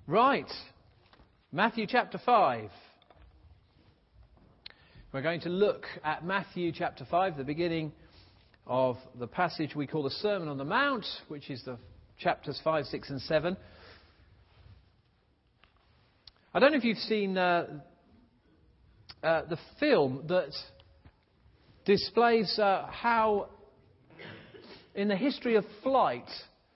Right, Matthew chapter 5. We're going to look at Matthew chapter 5, the beginning of the passage we call the Sermon on the Mount, which is the chapters 5, 6 and 7. I don't know if you've seen the film that displays how, in the history of flight,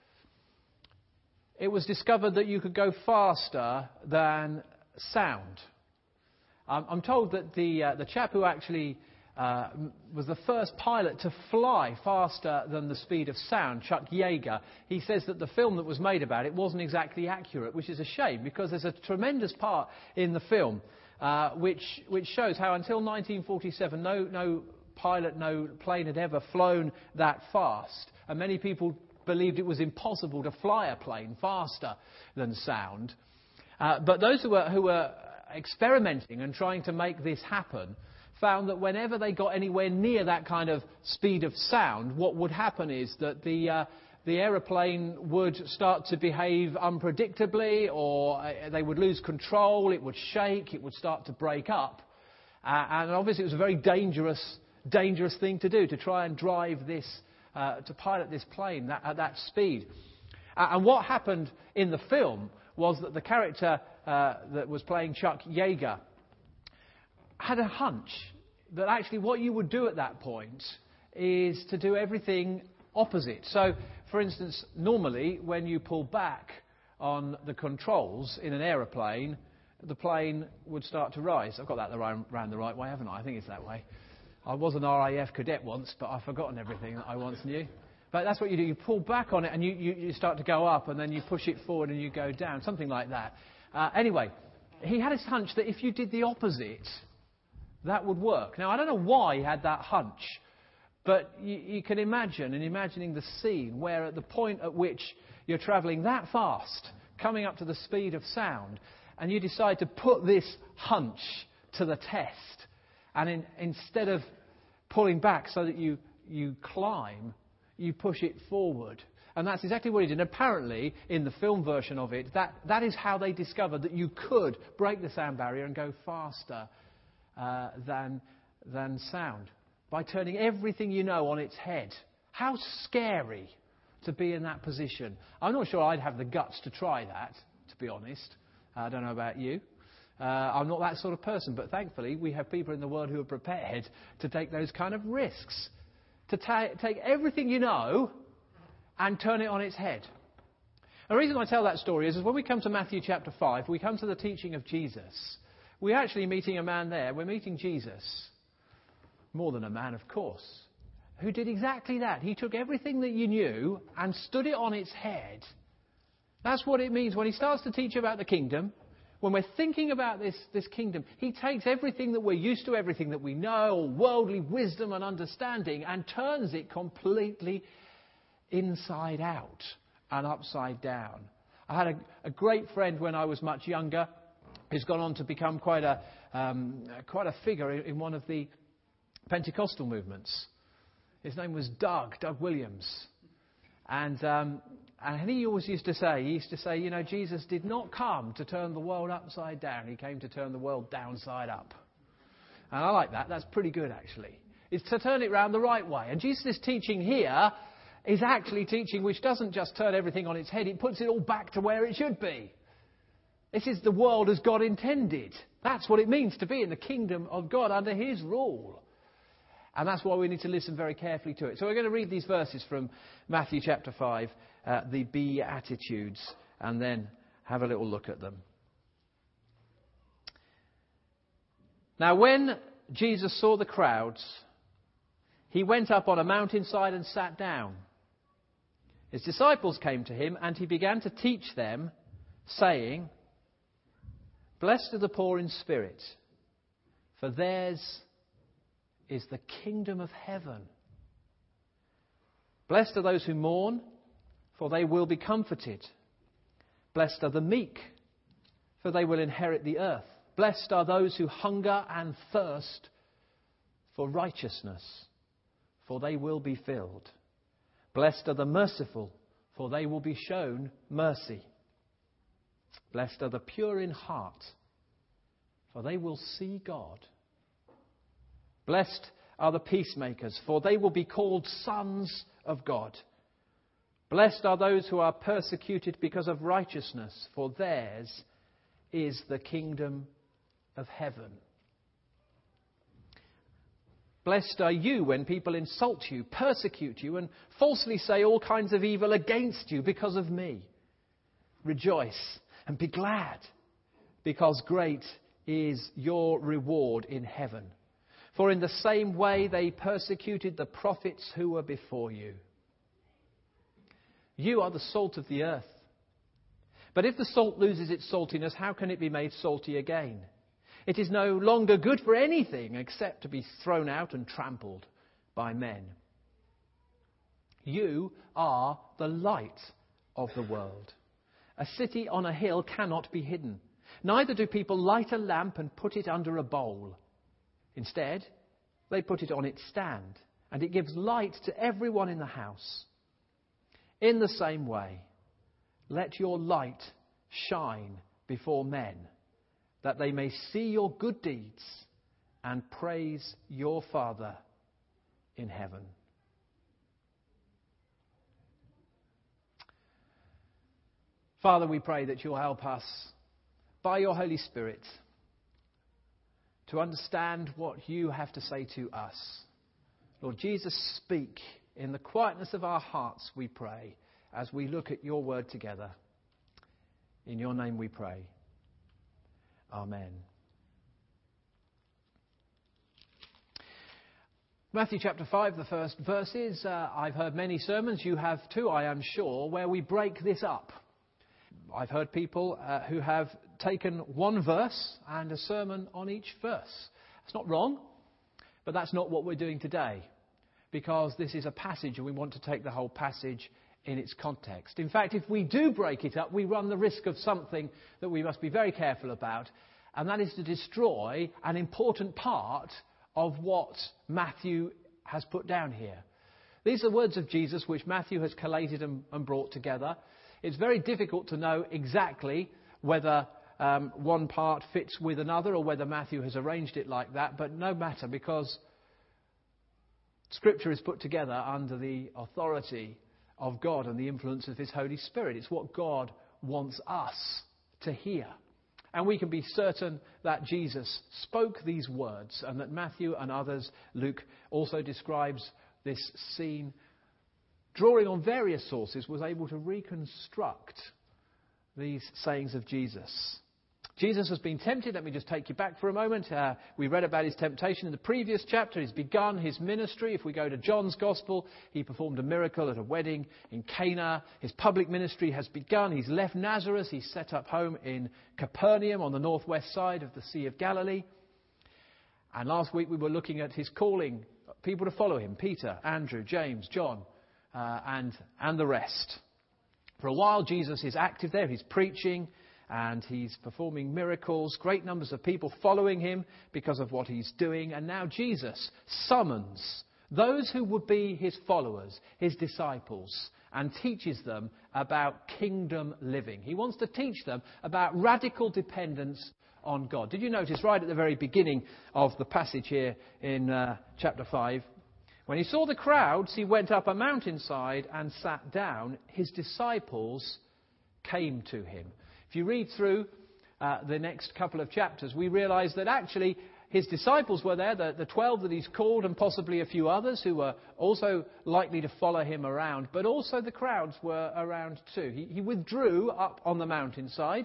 it was discovered that you could go faster than sound. I'm told that the chap who actually was the first pilot to fly faster than the speed of sound, Chuck Yeager, he says that the film that was made about it wasn't exactly accurate, which is a shame because there's a tremendous part in the film which shows how until 1947 no pilot, no plane had ever flown that fast, and many people believed it was impossible to fly a plane faster than sound. But those who were experimenting and trying to make this happen found that whenever they got anywhere near that kind of speed of sound, what would happen is that the aeroplane would start to behave unpredictably, or they would lose control, it would shake, it would start to break up. And obviously it was a very dangerous thing to do, to try and drive this, to pilot this plane at that speed. And what happened in the film was that the character that was playing Chuck Yeager had a hunch that actually what you would do at that point is to do everything opposite. So, for instance, normally when you pull back on the controls in an aeroplane, the plane would start to rise. I've got that round the right way, haven't I? I think it's that way. I was an RAF cadet once, but I've forgotten everything that I once knew. But that's what you do. You pull back on it and you start to go up, and then you push it forward and you go down, something like that. Anyway, he had his hunch that if you did the opposite, that would work. Now, I don't know why he had that hunch, but you can imagine, and imagining the scene where at the point at which you're travelling that fast, coming up to the speed of sound, and you decide to put this hunch to the test. And instead of pulling back so that you climb, you push it forward. And that's exactly what he did. And apparently, in the film version of it, that is how they discovered that you could break the sound barrier and go faster than sound, by turning everything you know on its head. How scary to be in that position. I'm not sure I'd have the guts to try that, to be honest. I don't know about you. I'm not that sort of person, but thankfully we have people in the world who are prepared to take those kind of risks. To take everything you know and turn it on its head. And the reason I tell that story is when we come to Matthew chapter 5, we come to the teaching of Jesus. We're actually meeting a man there. We're meeting Jesus. More than a man, of course. Who did exactly that. He took everything that you knew and stood it on its head. That's what it means when he starts to teach about the kingdom. When we're thinking about this kingdom, he takes everything that we're used to, everything that we know, all worldly wisdom and understanding, and turns it completely inside out and upside down. I had a great friend when I was much younger, who's gone on to become quite a figure in one of the Pentecostal movements. His name was Doug Williams. And he always used to say, you know, Jesus did not come to turn the world upside down. He came to turn the world downside up. And I like that. That's pretty good, actually. It's to turn it round the right way. And Jesus' teaching here is actually teaching which doesn't just turn everything on its head. It puts it all back to where it should be. This is the world as God intended. That's what it means to be in the kingdom of God under his rule. And that's why we need to listen very carefully to it. So we're going to read these verses from Matthew chapter 5, the Beatitudes, and then have a little look at them. Now when Jesus saw the crowds, he went up on a mountainside and sat down. His disciples came to him, and he began to teach them, saying, "Blessed are the poor in spirit, for theirs is the kingdom of heaven. Blessed are those who mourn, for they will be comforted. Blessed are the meek, for they will inherit the earth. Blessed are those who hunger and thirst for righteousness, for they will be filled. Blessed are the merciful, for they will be shown mercy. Blessed are the pure in heart, for they will see God. Blessed are the peacemakers, for they will be called sons of God. Blessed are those who are persecuted because of righteousness, for theirs is the kingdom of heaven. Blessed are you when people insult you, persecute you, and falsely say all kinds of evil against you because of me. Rejoice and be glad, because great is your reward in heaven. For in the same way they persecuted the prophets who were before you. You are the salt of the earth. But if the salt loses its saltiness, how can it be made salty again? It is no longer good for anything except to be thrown out and trampled by men. You are the light of the world. A city on a hill cannot be hidden. Neither do people light a lamp and put it under a bowl. Instead, they put it on its stand, and it gives light to everyone in the house. In the same way, let your light shine before men, that they may see your good deeds and praise your Father in heaven. Father, we pray that you'll help us by your Holy Spirit to understand what you have to say to us. Lord Jesus, speak in the quietness of our hearts, we pray, as we look at your word together. In your name we pray. Amen. Matthew chapter 5, the first verses. I've heard many sermons, you have too, I am sure, where we break this up. I've heard people who have taken one verse and a sermon on each verse. It's not wrong, but that's not what we're doing today, because this is a passage and we want to take the whole passage in its context. In fact, if we do break it up, we run the risk of something that we must be very careful about, and that is to destroy an important part of what Matthew has put down here. These are words of Jesus which Matthew has collated and brought together. It's very difficult to know exactly whether one part fits with another or whether Matthew has arranged it like that, but no matter, because Scripture is put together under the authority of God and the influence of His Holy Spirit. It's what God wants us to hear. And we can be certain that Jesus spoke these words and that Matthew and others, Luke also describes this scene, drawing on various sources, was able to reconstruct these sayings of Jesus. Jesus has been tempted. Let me just take you back for a moment. We read about his temptation in the previous chapter. He's begun his ministry. If we go to John's Gospel, he performed a miracle at a wedding in Cana. His public ministry has begun. He's left Nazareth. He's set up home in Capernaum on the northwest side of the Sea of Galilee. And last week we were looking at his calling people to follow him: Peter, Andrew, James, John, and the rest. For a while, Jesus is active there. He's preaching and he's performing miracles. Great numbers of people following him because of what he's doing. And now Jesus summons those who would be his followers, his disciples, and teaches them about kingdom living. He wants to teach them about radical dependence on God. Did you notice right at the very beginning of the passage here in chapter 5? When he saw the crowds, he went up a mountainside and sat down. His disciples came to him. If you read through the next couple of chapters, we realise that actually his disciples were there, the 12 that he's called, and possibly a few others who were also likely to follow him around. But also the crowds were around too. He withdrew up on the mountainside,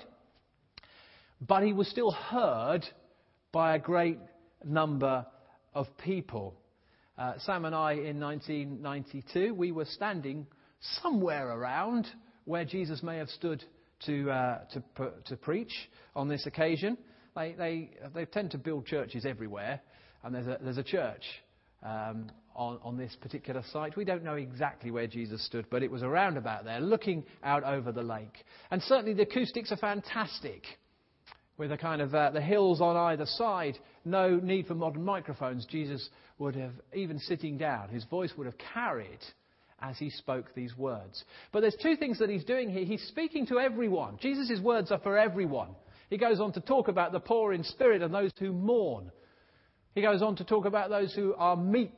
but he was still heard by a great number of people. Sam and I, in 1992, we were standing somewhere around where Jesus may have stood to preach on this occasion. They tend to build churches everywhere, and there's a church on this particular site. We don't know exactly where Jesus stood, but it was around about there, looking out over the lake. And certainly the acoustics are fantastic, with a kind of the hills on either side. No need for modern microphones. Jesus would have, even sitting down, his voice would have carried as he spoke these words. But there's two things that he's doing here. He's speaking to everyone. Jesus' words are for everyone. He goes on to talk about the poor in spirit and those who mourn. He goes on to talk about those who are meek.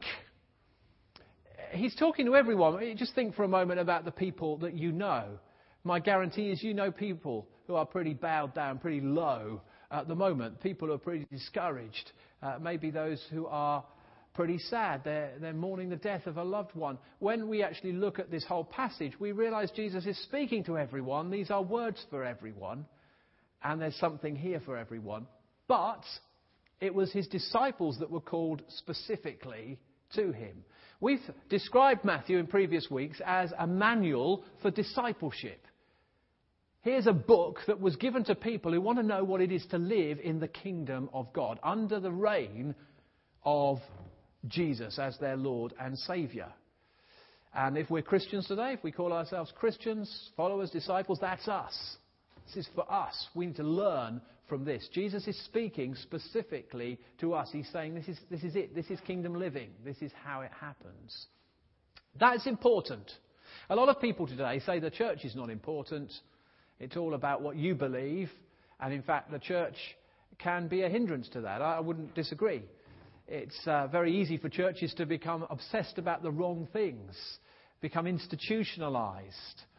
He's talking to everyone. Just think for a moment about the people that you know. My guarantee is you know people who are pretty bowed down, pretty low at the moment. People who are pretty discouraged. Maybe those who are pretty sad. They're mourning the death of a loved one. When we actually look at this whole passage, we realize Jesus is speaking to everyone. These are words for everyone. And there's something here for everyone. But it was his disciples that were called specifically to him. We've described Matthew in previous weeks as a manual for discipleship. Here's a book that was given to people who want to know what it is to live in the kingdom of God, under the reign of Jesus as their Lord and Saviour. And if we're Christians today, if we call ourselves Christians, followers, disciples, that's us. This is for us. We need to learn from this. Jesus is speaking specifically to us. He's saying this is it. This is kingdom living. This is how it happens. That's important. A lot of people today say the church is not important. It's all about what you believe. And in fact, the church can be a hindrance to that. I wouldn't disagree. It's very easy for churches to become obsessed about the wrong things, become institutionalised.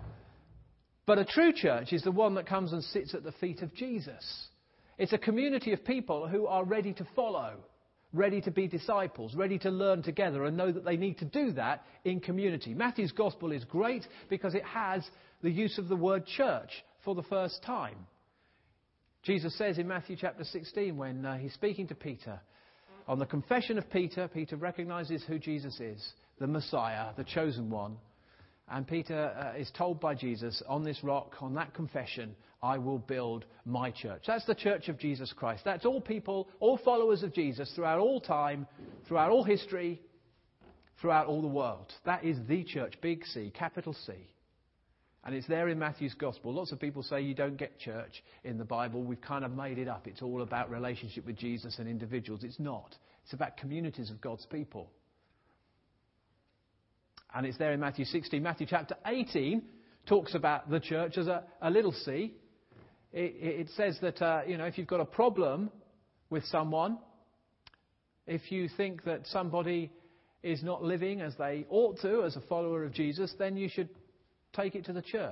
But a true church is the one that comes and sits at the feet of Jesus. It's a community of people who are ready to follow, ready to be disciples, ready to learn together and know that they need to do that in community. Matthew's gospel is great because it has the use of the word church for the first time. Jesus says in Matthew chapter 16 when he's speaking to Peter, on the confession of Peter, Peter recognises who Jesus is, the Messiah, the chosen one. And Peter is told by Jesus, on this rock, on that confession, I will build my church. That's the church of Jesus Christ. That's all people, all followers of Jesus throughout all time, throughout all history, throughout all the world. That is the church, big C, capital C. And it's there in Matthew's gospel. Lots of people say you don't get church in the Bible. We've kind of made it up. It's all about relationship with Jesus and individuals. It's not. It's about communities of God's people. And it's there in Matthew 16. Matthew chapter 18 talks about the church as a little c. It says that, if you've got a problem with someone, if you think that somebody is not living as they ought to as a follower of Jesus, then you should take it to the church.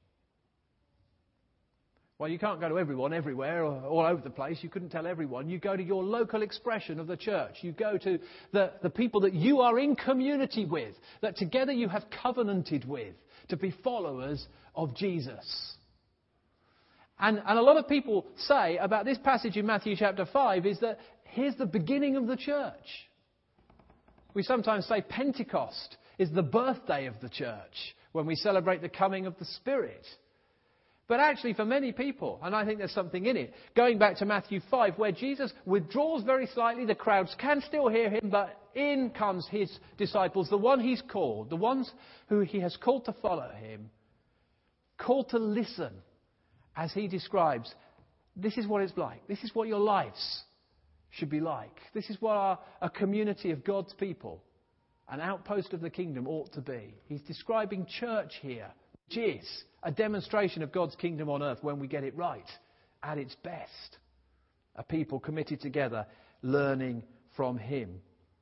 Well, you can't go to everyone, everywhere, or all over the place. You couldn't tell everyone. You go to your local expression of the church. You go to the people that you are in community with, that together you have covenanted with, to be followers of Jesus. And a lot of people say about this passage in Matthew chapter 5 is that here's the beginning of the church. We sometimes say Pentecost is the birthday of the church, when we celebrate the coming of the Spirit. But actually for many people, and I think there's something in it, going back to Matthew 5, where Jesus withdraws very slightly, the crowds can still hear him, but in comes his disciples, the one he's called, the ones who he has called to follow him, called to listen as he describes, this is what it's like, this is what your lives should be like, this is what a community of God's people, an outpost of the kingdom ought to be. He's describing church here, which is a demonstration of God's kingdom on earth when we get it right, at its best. A people committed together, learning from him.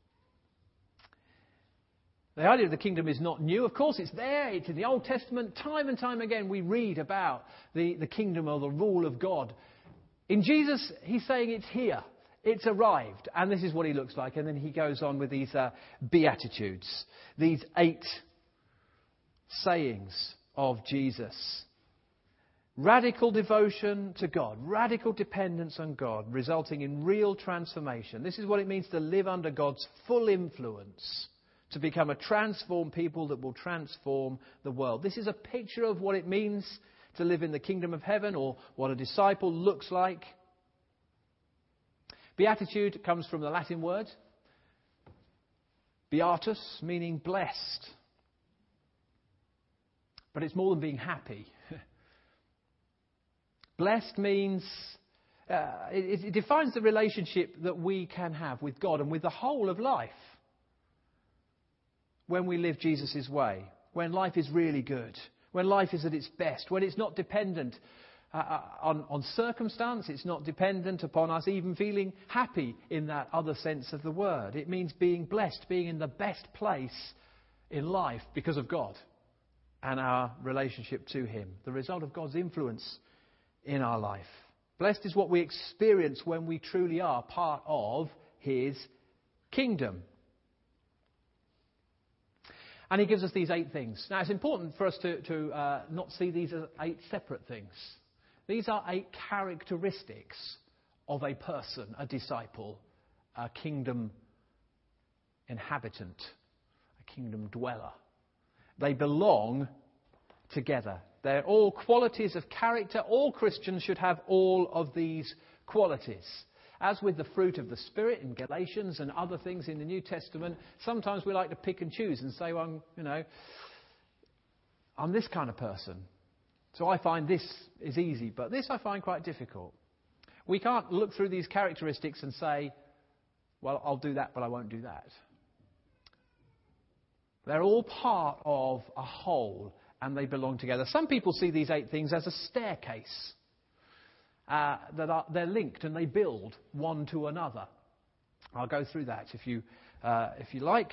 The idea of the kingdom is not new. Of course, it's there. It's in the Old Testament. Time and time again, we read about the kingdom or the rule of God. In Jesus, he's saying it's here. It's arrived. And this is what he looks like. And then he goes on with these Beatitudes, these 8 sayings of Jesus. Radical devotion to God, radical dependence on God, resulting in real transformation. This is what it means to live under God's full influence, to become a transformed people that will transform the world. This is a picture of what it means to live in the kingdom of heaven, or what a disciple looks like. Beatitude comes from the Latin word beatus, meaning blessed. But it's more than being happy. Blessed means, it defines the relationship that we can have with God and with the whole of life when we live Jesus' way. when life is really good, when life is at its best, when it's not dependent on circumstance, it's not dependent upon us even feeling happy in that other sense of the word. It means being blessed, being in the best place in life because of God and our relationship to Him, the result of God's influence in our life. Blessed is what we experience when we truly are part of His kingdom. And He gives us these 8 things. Now, it's important for us to not see these as 8 separate things. These are 8 characteristics of a person, a disciple, a kingdom inhabitant, a kingdom dweller. They belong together. They're all qualities of character. All Christians should have all of these qualities. As with the fruit of the Spirit in Galatians and other things in the New Testament, sometimes we like to pick and choose and say, well, I'm this kind of person. So I find this is easy, but this I find quite difficult. We can't look through these characteristics and say, well, I'll do that, but I won't do that. They're all part of a whole, and they belong together. Some people see these 8 things as a staircase. They're linked and they build one to another. I'll go through that if you like.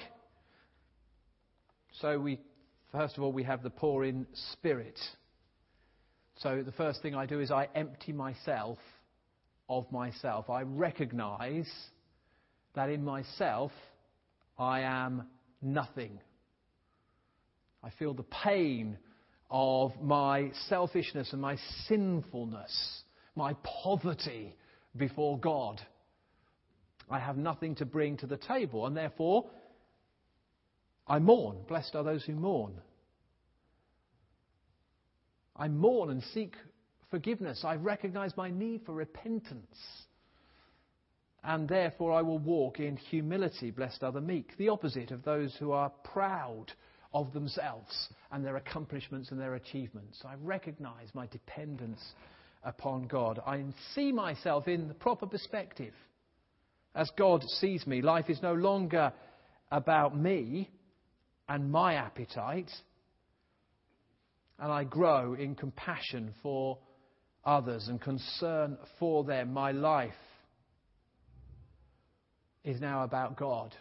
So first of all, we have the poor in spirit. So the first thing I do is I empty myself of myself. I recognise that in myself I am nothing. I feel the pain of my selfishness and my sinfulness, my poverty before God. I have nothing to bring to the table, and therefore I mourn. Blessed are those who mourn. I mourn and seek forgiveness. I recognise my need for repentance. And therefore I will walk in humility. Blessed are the meek. The opposite of those who are proud of themselves and their accomplishments and their achievements. I recognise my dependence upon God. I see myself in the proper perspective. As God sees me, life is no longer about me and my appetite. And I grow in compassion for others and concern for them. My life is now about God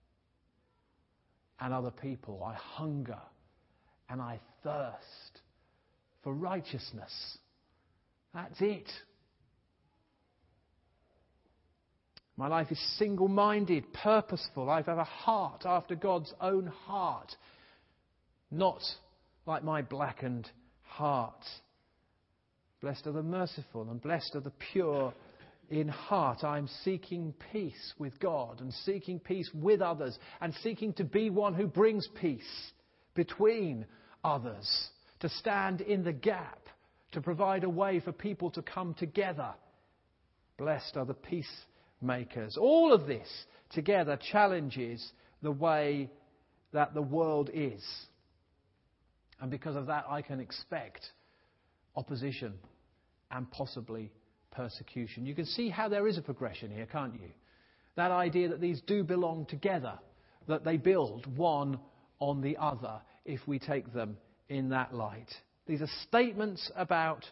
and other people. I hunger and I thirst for righteousness. That's it. My life is single-minded, purposeful. I have a heart after God's own heart, not like my blackened heart. Blessed are the merciful and blessed are the pure in heart. I'm seeking peace with God and seeking peace with others and seeking to be one who brings peace between others, to stand in the gap, to provide a way for people to come together. Blessed are the peacemakers. All of this together challenges the way that the world is. And because of that, I can expect opposition and possibly persecution. You can see how there is a progression here, can't you? That idea that these do belong together, that they build one on the other if we take them in that light. These are statements about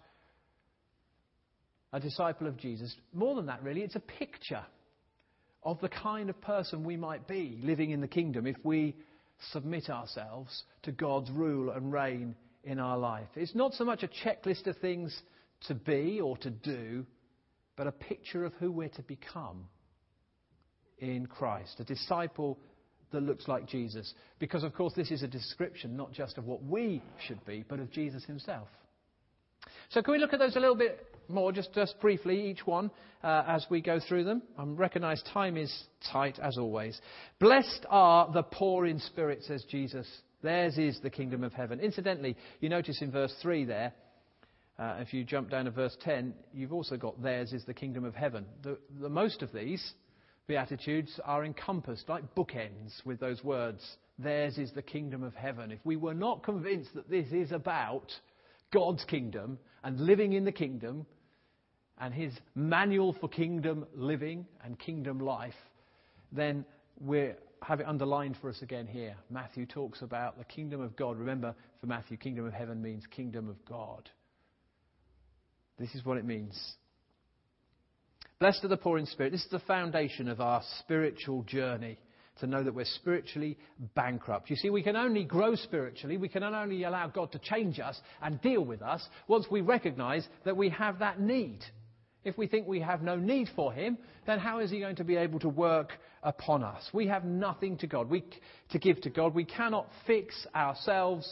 a disciple of Jesus. More than that, really, it's a picture of the kind of person we might be living in the kingdom if we submit ourselves to God's rule and reign in our life. It's not so much a checklist of things to be or to do, but a picture of who we're to become in Christ. A disciple that looks like Jesus. Because, of course, this is a description not just of what we should be, but of Jesus himself. So can we look at those a little bit more, just briefly, each one, as we go through them? I recognise time is tight, as always. Blessed are the poor in spirit, says Jesus. Theirs is the kingdom of heaven. Incidentally, you notice in verse 3 there, if you jump down to verse 10, you've also got theirs is the kingdom of heaven. The most of these Beatitudes are encompassed like bookends with those words. Theirs is the kingdom of heaven. If we were not convinced that this is about God's kingdom and living in the kingdom and his manual for kingdom living and kingdom life, then we're have it underlined for us again here. Matthew talks about the kingdom of God. Remember, for Matthew, kingdom of heaven means kingdom of God. This is what it means. Blessed are the poor in spirit. This is the foundation of our spiritual journey, to know that we're spiritually bankrupt. You see, we can only grow spiritually, we can only allow God to change us and deal with us once we recognise that we have that need. If we think we have no need for him, then how is he going to be able to work upon us? We have nothing to God, to give to God. We cannot fix ourselves.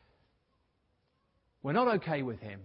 We're not okay with him.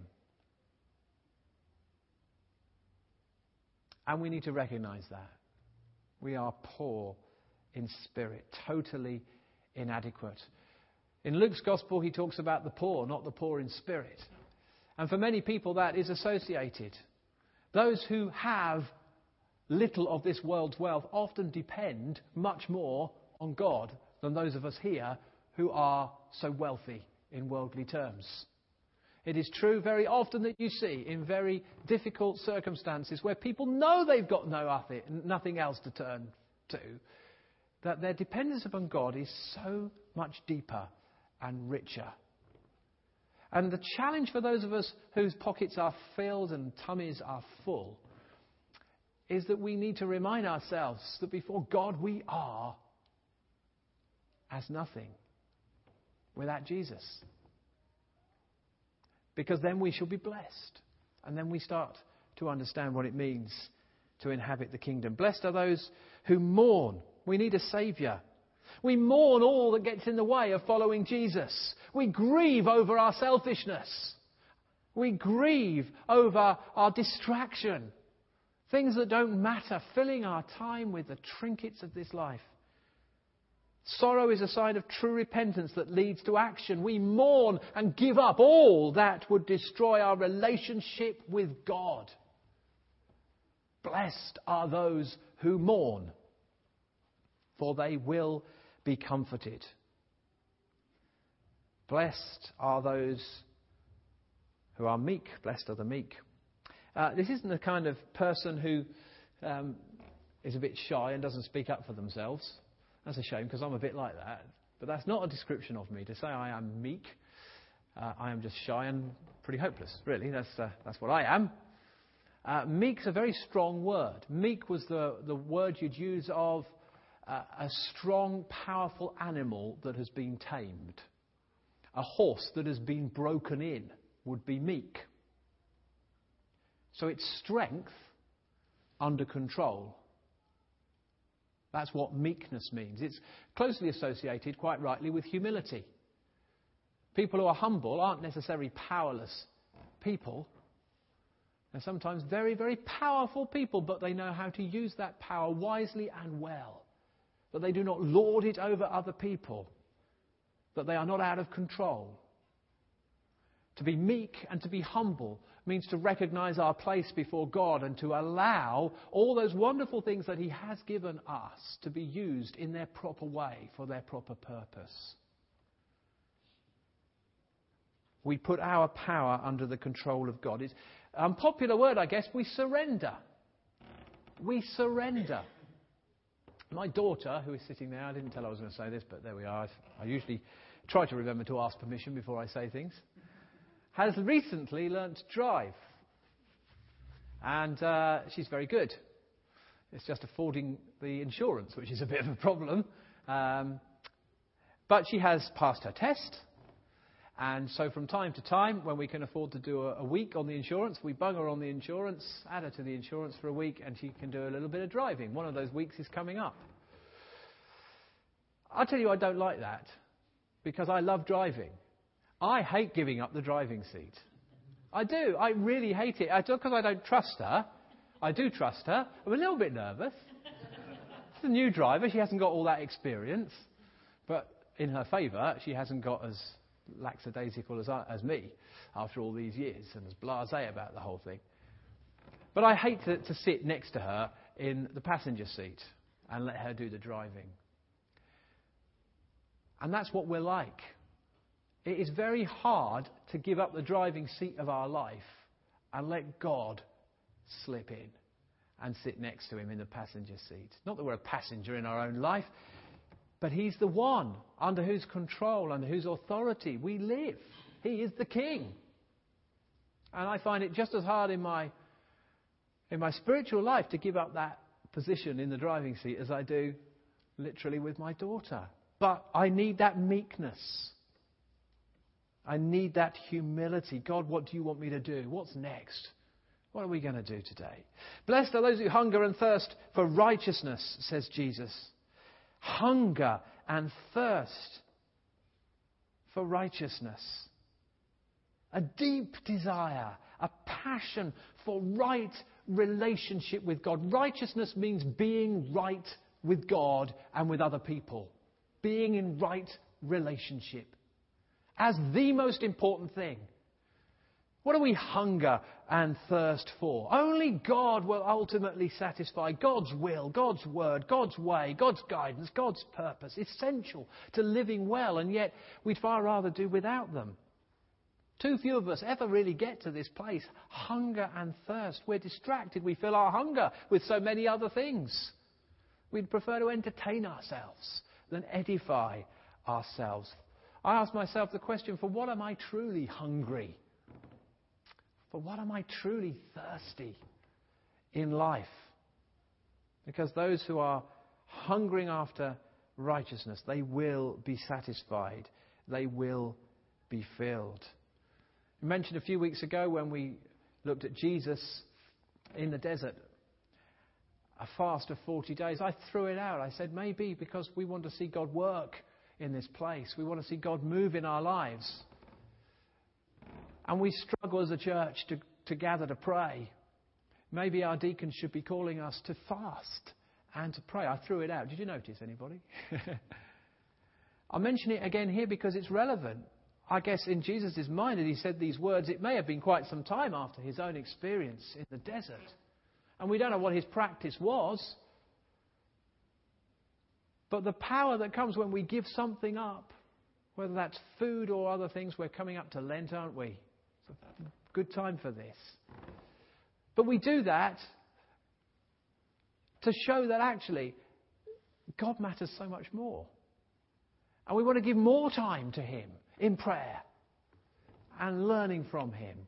And we need to recognise that. We are poor in spirit, totally inadequate. In Luke's Gospel, he talks about the poor, not the poor in spirit. And for many people, that is associated. Those who have little of this world's wealth often depend much more on God than those of us here who are so wealthy in worldly terms. It is true very often that you see in very difficult circumstances where people know they've got nothing else to turn to, that their dependence upon God is so much deeper and richer. And the challenge for those of us whose pockets are filled and tummies are full is that we need to remind ourselves that before God we are as nothing without Jesus. Because then we shall be blessed. And then we start to understand what it means to inhabit the kingdom. Blessed are those who mourn. We need a saviour. We mourn all that gets in the way of following Jesus. We grieve over our selfishness. We grieve over our distraction. Things that don't matter, filling our time with the trinkets of this life. Sorrow is a sign of true repentance that leads to action. We mourn and give up all that would destroy our relationship with God. Blessed are those who mourn, for they will be comforted. Blessed are those who are meek. Blessed are the meek. This isn't the kind of person who is a bit shy and doesn't speak up for themselves. That's a shame, because I'm a bit like that. But that's not a description of me. To say I am meek, I am just shy and pretty hopeless, really. That's what I am. Meek's a very strong word. Meek was the word you'd use of a strong, powerful animal that has been tamed. A horse that has been broken in would be meek. So it's strength under control. That's what meekness means. It's closely associated, quite rightly, with humility. People who are humble aren't necessarily powerless people. They're sometimes very, very powerful people, but they know how to use that power wisely and well. That they do not lord it over other people. That they are not out of control. To be meek and to be humble means to recognise our place before God and to allow all those wonderful things that he has given us to be used in their proper way for their proper purpose. We put our power under the control of God. It's an unpopular word, I guess. We surrender. We surrender. My daughter, who is sitting there, I didn't tell her I was going to say this, but there we are. I usually try to remember to ask permission before I say things. Has recently learnt to drive. And she's very good. It's just affording the insurance, which is a bit of a problem. But she has passed her test. And so from time to time, when we can afford to do a week on the insurance, we bung her on the insurance, add her to the insurance for a week, and she can do a little bit of driving. One of those weeks is coming up. I'll tell you, I don't like that, because I love driving. I hate giving up the driving seat. I do. I really hate it. It's not because I don't trust her. I do trust her. I'm a little bit nervous. She's a new driver. She hasn't got all that experience. But in her favour, she hasn't got as lackadaisical as me after all these years and as blasé about the whole thing. But I hate to sit next to her in the passenger seat and let her do the driving. And that's what we're like. It is very hard to give up the driving seat of our life and let God slip in and sit next to him in the passenger seat. Not that we're a passenger in our own life, But he's the one under whose control, under whose authority we live. He is the King. And I find it just as hard in my spiritual life to give up that position in the driving seat as I do literally with my daughter. But I need that meekness. I need that humility. God, what do you want me to do? What's next? What are we going to do today? Blessed are those who hunger and thirst for righteousness, says Jesus. Hunger and thirst for righteousness. A deep desire, a passion for right relationship with God. Righteousness means being right with God and with other people. Being in right relationship. As the most important thing. What do we hunger and thirst for? Only God will ultimately satisfy. God's will, God's word, God's way, God's guidance, God's purpose. Essential to living well, and yet we'd far rather do without them. Too few of us ever really get to this place. Hunger and thirst. We're distracted. We fill our hunger with so many other things. We'd prefer to entertain ourselves than edify ourselves. I ask myself the question, for what am I truly hungry? For what am I truly thirsty in life? Because those who are hungering after righteousness, they will be satisfied. They will be filled. We mentioned a few weeks ago when we looked at Jesus in the desert, a fast of 40 days. I threw it out. I said maybe because we want to see God work in this place. We want to see God move in our lives. And we struggle as a church to gather to pray. Maybe our deacons should be calling us to fast and to pray. I threw it out. Did you notice, anybody? I'll mention it again here because it's relevant. I guess in Jesus' mind, as he said these words, it may have been quite some time after his own experience in the desert. And we don't know what his practice was. But the power that comes when we give something up, whether that's food or other things, we're coming up to Lent, aren't we? It's a good time for this. But we do that to show that actually God matters so much more. And we want to give more time to him in prayer and learning from him.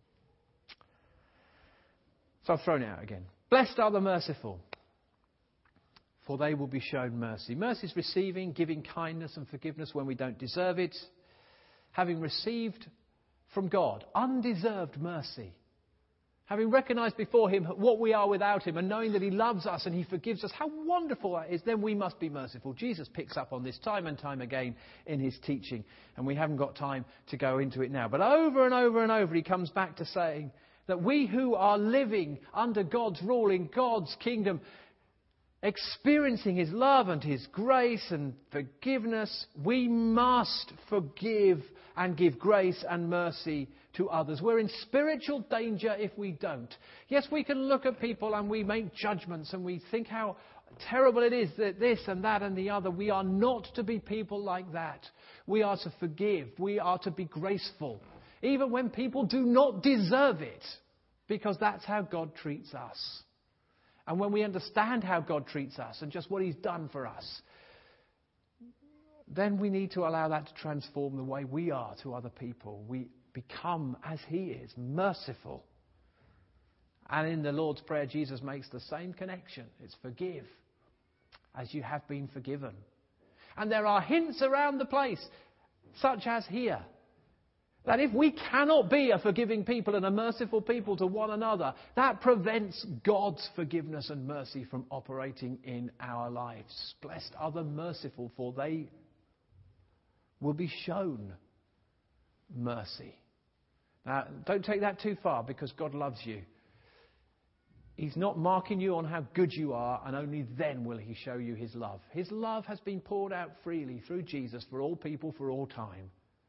So I've thrown it out again. Blessed are the merciful, for they will be shown mercy. Mercy is receiving, giving kindness and forgiveness when we don't deserve it. Having received from God undeserved mercy. Having recognised before him what we are without him and knowing that he loves us and he forgives us. How wonderful that is. Then we must be merciful. Jesus picks up on this time and time again in his teaching. And we haven't got time to go into it now. But over and over and over he comes back to saying that we who are living under God's rule in God's kingdom, experiencing his love and his grace and forgiveness, we must forgive and give grace and mercy to others. We're in spiritual danger if we don't. Yes, we can look at people and we make judgments and we think how terrible it is that this and that and the other. We are not to be people like that. We are to forgive. We are to be graceful. Even when people do not deserve it. Because that's how God treats us. And when we understand how God treats us and just what he's done for us, then we need to allow that to transform the way we are to other people. We become, as he is, merciful. And in the Lord's Prayer, Jesus makes the same connection. It's forgive as you have been forgiven. And there are hints around the place, such as here, that if we cannot be a forgiving people and a merciful people to one another, that prevents God's forgiveness and mercy from operating in our lives. Blessed are the merciful, for they will be shown mercy. Now, don't take that too far, because God loves you. He's not marking you on how good you are, and only then will he show you his love. His love has been poured out freely through Jesus for all people for all time.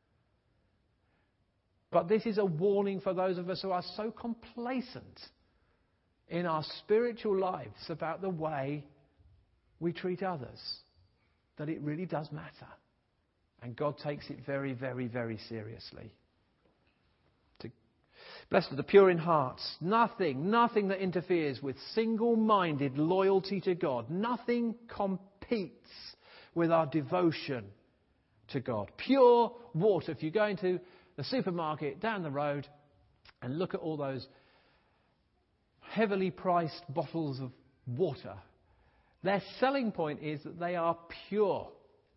But this is a warning for those of us who are so complacent in our spiritual lives about the way we treat others, that it really does matter. And God takes it very, very, very seriously. Blessed are the pure in heart. Nothing that interferes with single-minded loyalty to God. Nothing competes with our devotion to God. Pure water. If you go into the supermarket down the road and look at all those heavily priced bottles of water, their selling point is that they are pure.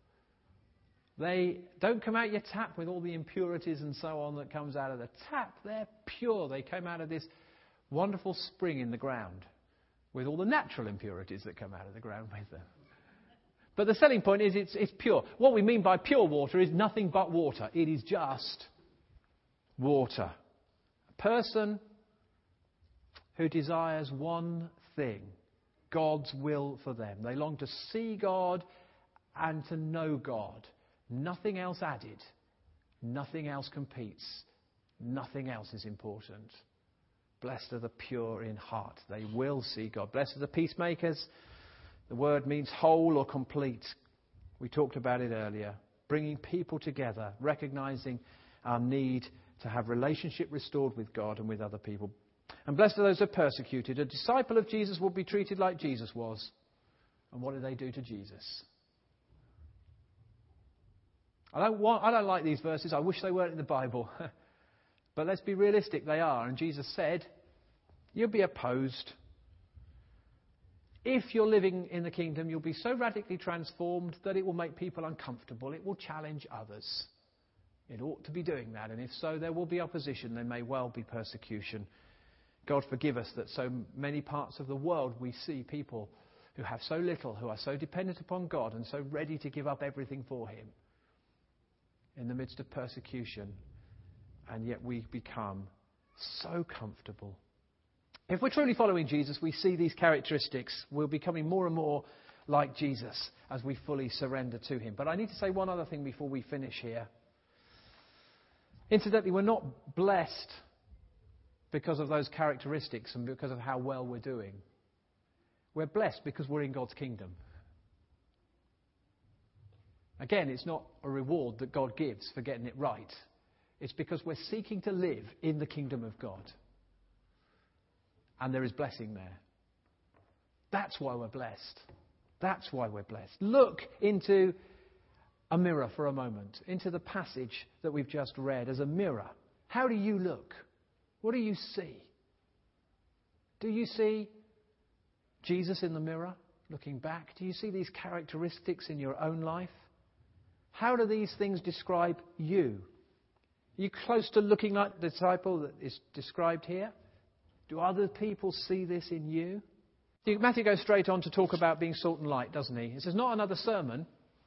They don't come out your tap with all the impurities and so on that comes out of the tap. They're pure. They came out of this wonderful spring in the ground with all the natural impurities that come out of the ground with them. But the selling point is it's pure. What we mean by pure water is nothing but water. It is just water. A person who desires one thing, God's will for them. They long to see God and to know God. Nothing else added. Nothing else competes. Nothing else is important. Blessed are the pure in heart. They will see God. Blessed are the peacemakers. The word means whole or complete. We talked about it earlier. Bringing people together, recognizing our need to have relationship restored with God and with other people. And blessed are those who are persecuted. A disciple of Jesus will be treated like Jesus was. And what did they do to Jesus? I don't like these verses. I wish they weren't in the Bible. But let's be realistic, they are. And Jesus said, you'll be opposed. If you're living in the kingdom, you'll be so radically transformed that it will make people uncomfortable. It will challenge others. It ought to be doing that. And if so, there will be opposition. There may well be persecution. God forgive us that so many parts of the world we see people who have so little, who are so dependent upon God and so ready to give up everything for Him in the midst of persecution. And yet we become so comfortable. If we're truly following Jesus, we see these characteristics. We're becoming more and more like Jesus as we fully surrender to Him. But I need to say one other thing before we finish here. Incidentally, we're not blessed because of those characteristics and because of how well we're doing. We're blessed because we're in God's kingdom. Again, it's not a reward that God gives for getting it right. It's because we're seeking to live in the kingdom of God. And there is blessing there. That's why we're blessed. That's why we're blessed. Look into a mirror for a moment, into the passage that we've just read as a mirror. How do you look? What do you see? Do you see Jesus in the mirror looking back? Do you see these characteristics in your own life? How do these things describe you? Are you close to looking like the disciple that is described here? Do other people see this in you? Matthew goes straight on to talk about being salt and light, doesn't he? He says, not another sermon.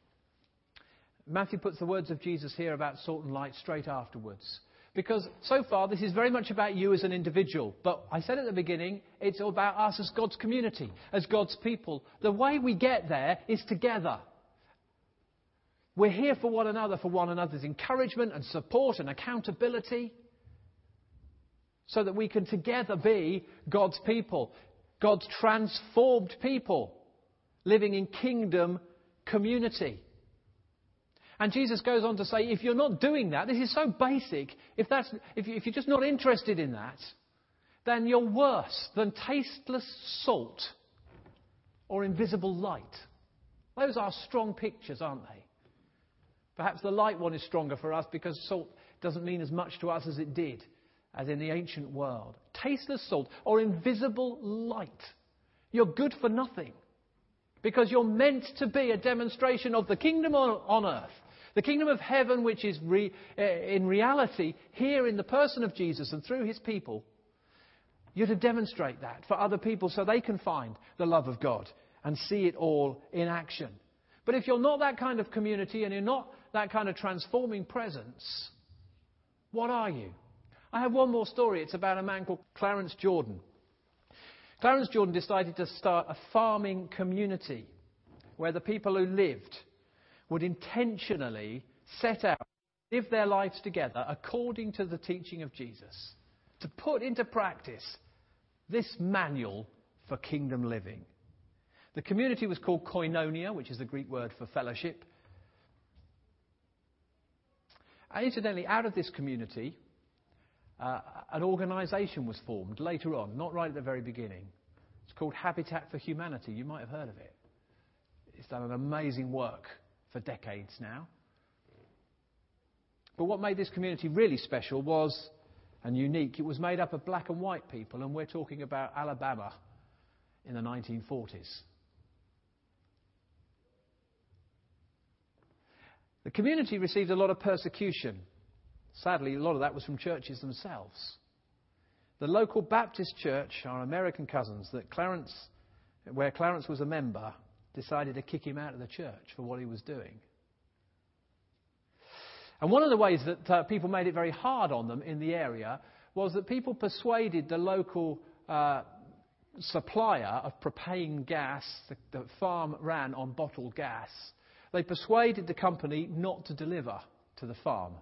Matthew puts the words of Jesus here about salt and light straight afterwards. Because so far, this is very much about you as an individual. But I said at the beginning, it's all about us as God's community, as God's people. The way we get there is together. We're here for one another's encouragement and support and accountability, so that we can together be God's people, God's transformed people, living in kingdom community. And Jesus goes on to say, if you're not doing that, this is so basic, if you're just not interested in that, then you're worse than tasteless salt or invisible light. Those are strong pictures, aren't they? Perhaps the light one is stronger for us because salt doesn't mean as much to us as it did, as in the ancient world. Tasteless salt or invisible light. You're good for nothing because you're meant to be a demonstration of the kingdom on earth. The kingdom of heaven, which is in reality here in the person of Jesus and through His people. You're to demonstrate that for other people so they can find the love of God and see it all in action. But if you're not that kind of community and you're not that kind of transforming presence, what are you? I have one more story. It's about a man called Clarence Jordan. Clarence Jordan decided to start a farming community where the people who lived would intentionally set out to live their lives together according to the teaching of Jesus, to put into practice this manual for kingdom living. The community was called Koinonia, which is the Greek word for fellowship. And incidentally, out of this community, an organisation was formed later on, not right at the very beginning. It's called Habitat for Humanity. You might have heard of it. It's done an amazing work for decades now. But what made this community really special and unique, it was made up of black and white people, and we're talking about Alabama in the 1940s. The community received a lot of persecution. Sadly, a lot of that was from churches themselves. The local Baptist church, our American cousins, where Clarence was a member, decided to kick him out of the church for what he was doing. And one of the ways that people made it very hard on them in the area was that people persuaded the local supplier of propane gas, the farm ran on bottled gas. They persuaded the company not to deliver to the farm.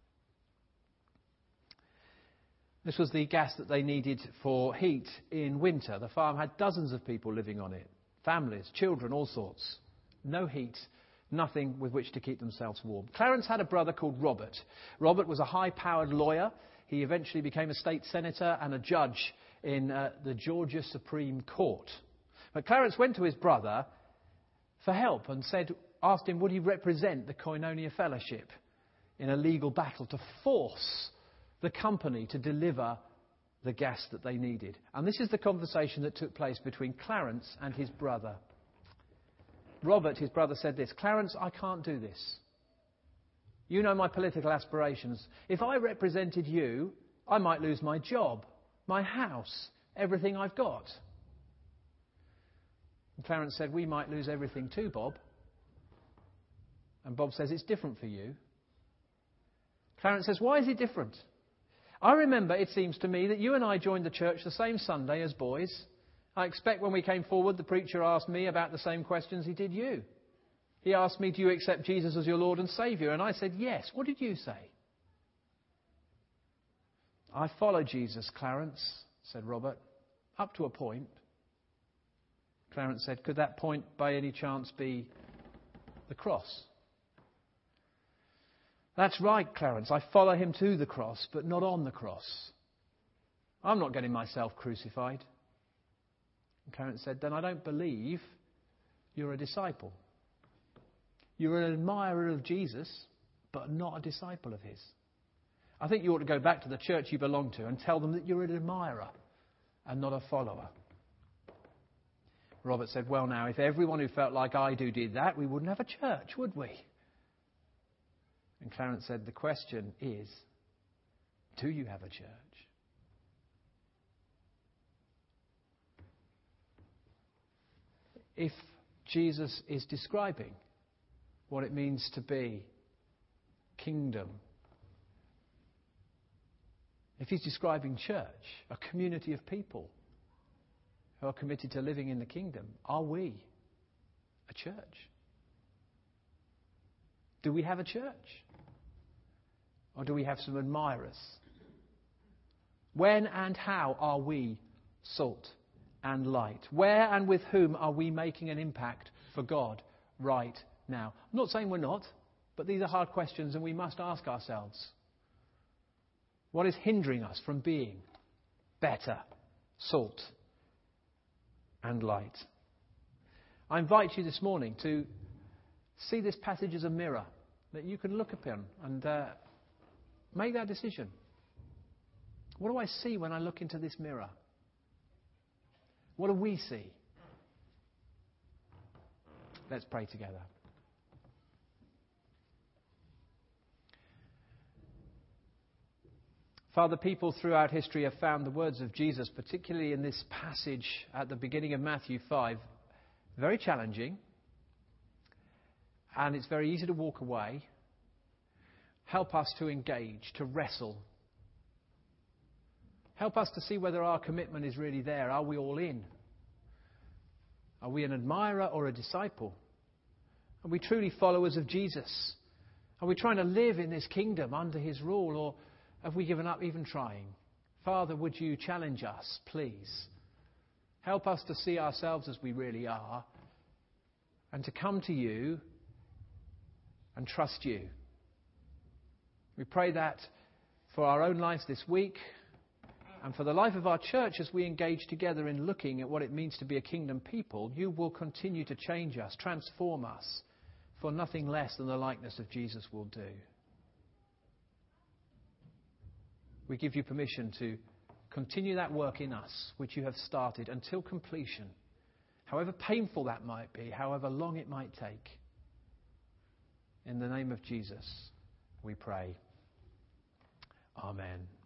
This was the gas that they needed for heat in winter. The farm had dozens of people living on it. Families, children, all sorts. No heat, nothing with which to keep themselves warm. Clarence had a brother called Robert. Robert was a high-powered lawyer. He eventually became a state senator and a judge in the Georgia Supreme Court. But Clarence went to his brother for help and asked him would he represent the Koinonia Fellowship in a legal battle to force the company to deliver the gas that they needed. And this is the conversation that took place between Clarence and his brother. Robert, his brother, said this: "Clarence, I can't do this. You know my political aspirations. If I represented you, I might lose my job, my house, everything I've got." And Clarence said, "We might lose everything too, Bob." And Bob says, "It's different for you." Clarence says, "Why is it different? I remember, it seems to me, that you and I joined the church the same Sunday as boys. I expect when we came forward, the preacher asked me about the same questions he did you. He asked me, do you accept Jesus as your Lord and Saviour? And I said, yes. What did you say?" "I follow Jesus, Clarence," said Robert, "up to a point." Clarence said, "Could that point by any chance be the cross?" "That's right, Clarence. I follow him to the cross, but not on the cross. I'm not getting myself crucified." And Clarence said, "Then I don't believe you're a disciple. You're an admirer of Jesus, but not a disciple of his. I think you ought to go back to the church you belong to and tell them that you're an admirer and not a follower." Robert said, "Well now, if everyone who felt like I do did that, we wouldn't have a church, would we?" And Clarence said, "The question is, do you have a church?" If Jesus is describing what it means to be kingdom, if he's describing church, a community of people who are committed to living in the kingdom, are we a church? Do we have a church? Or do we have some admirers? When and how are we salt and light? Where and with whom are we making an impact for God right now? I'm not saying we're not, but these are hard questions and we must ask ourselves. What is hindering us from being better salt and light? I invite you this morning to see this passage as a mirror that you can look upon and make that decision. What do I see when I look into this mirror? What do we see? Let's pray together. Father, people throughout history have found the words of Jesus, particularly in this passage at the beginning of Matthew 5, very challenging. And it's very easy to walk away. Help us to engage, to wrestle. Help us to see whether our commitment is really there. Are we all in? Are we an admirer or a disciple? Are we truly followers of Jesus? Are we trying to live in this kingdom under his rule, or have we given up even trying? Father, would you challenge us, please? Help us to see ourselves as we really are and to come to you and trust you. We pray that for our own lives this week, And for the life of our church, as we engage together in looking at what it means to be a kingdom people, you will continue to change us, transform us, for nothing less than the likeness of Jesus will do. We give you permission to continue that work in us, which you have started, until completion. However painful that might be, however long it might take. In the name of Jesus, we pray. Amen.